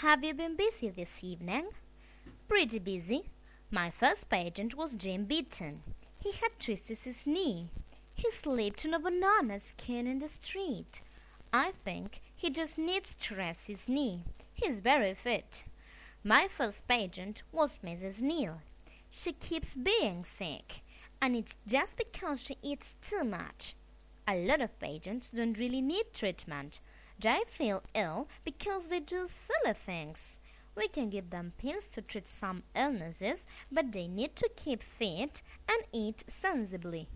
Have you been busy this evening? Pretty busy. My first patient was Jim Beaton. He had twisted his knee. He slipped on a banana skin in the street. I think he just needs to rest his knee. He's very fit. My first patient was Mrs. Neal. She keeps being sick, and it's just because she eats too much. A lot of patients don't really need treatment. They feel ill because they do silly things. We can give them pills to treat some illnesses, but they need to keep fit and eat sensibly.